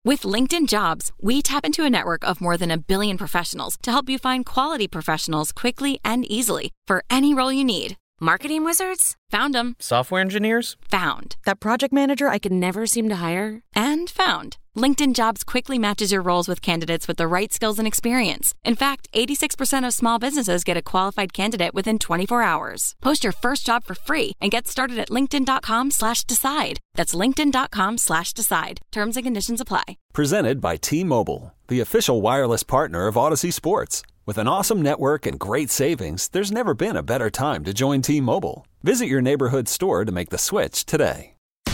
With LinkedIn Jobs, we tap into a network of more than 1 billion professionals to help you find quality professionals quickly and easily for any role you need. Marketing wizards? Found them. Software engineers? Found. That project manager I could never seem to hire? And found. LinkedIn Jobs quickly matches your roles with candidates with the right skills and experience. In fact, 86% of small businesses get a qualified candidate within 24 hours. Post your first job for free and get started at linkedin.com/decide. That's linkedin.com/decide. Terms and conditions apply. Presented by T-Mobile, the official wireless partner of Odyssey Sports. With an awesome network and great savings, there's never been a better time to join T-Mobile. Visit your neighborhood store to make the switch today.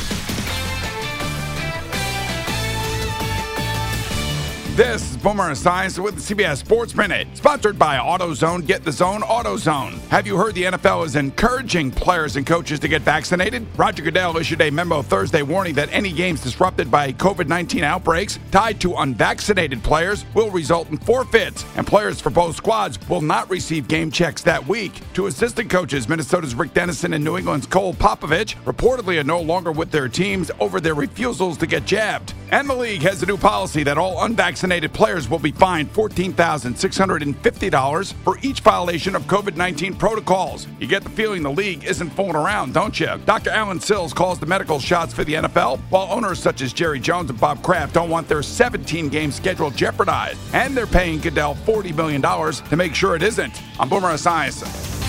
This is Boomer Esiason with the CBS Sports Minute, sponsored by AutoZone. Get the zone, AutoZone. Have you heard the NFL is encouraging players and coaches to get vaccinated? Roger Goodell issued a memo Thursday warning that any games disrupted by COVID-19 outbreaks tied to unvaccinated players will result in forfeits, and players for both squads will not receive game checks that week. Two assistant coaches, Minnesota's Rick Dennison and New England's Cole Popovich, reportedly are no longer with their teams over their refusals to get jabbed. And the league has a new policy that all unvaccinated players will be fined $14,650 for each violation of COVID-19 protocols. You get the feeling the league isn't fooling around, don't you? Dr. Alan Sills calls the medical shots for the NFL, while owners such as Jerry Jones and Bob Kraft don't want their 17-game schedule jeopardized. And they're paying Goodell $40 million to make sure it isn't. I'm Boomer Esiason.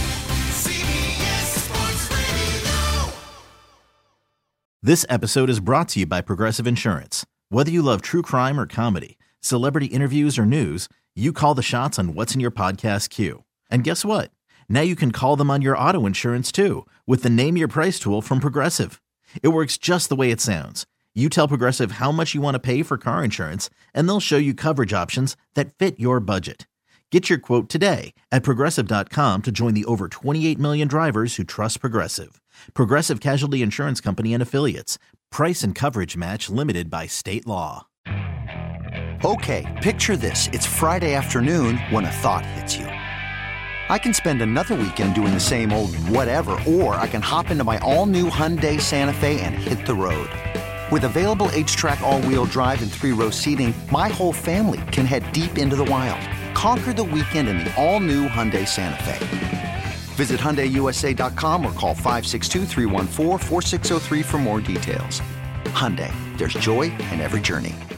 This episode is brought to you by Progressive Insurance. Whether you love true crime or comedy, celebrity interviews or news, you call the shots on what's in your podcast queue. And guess what? Now you can call them on your auto insurance too with the Name Your Price tool from Progressive. It works just the way it sounds. You tell Progressive how much you want to pay for car insurance, and they'll show you coverage options that fit your budget. Get your quote today at Progressive.com to join the over 28 million drivers who trust Progressive. Progressive Casualty Insurance Company and Affiliates. Price and coverage match limited by state law. Okay, picture this. It's Friday afternoon when a thought hits you. I can spend another weekend doing the same old whatever, or I can hop into my all-new Hyundai Santa Fe and hit the road. With available H-Track all-wheel drive and 3-row seating, my whole family can head deep into the wild. Conquer the weekend in the all-new Hyundai Santa Fe. Visit HyundaiUSA.com or call 562-314-4603 for more details. Hyundai, there's joy in every journey.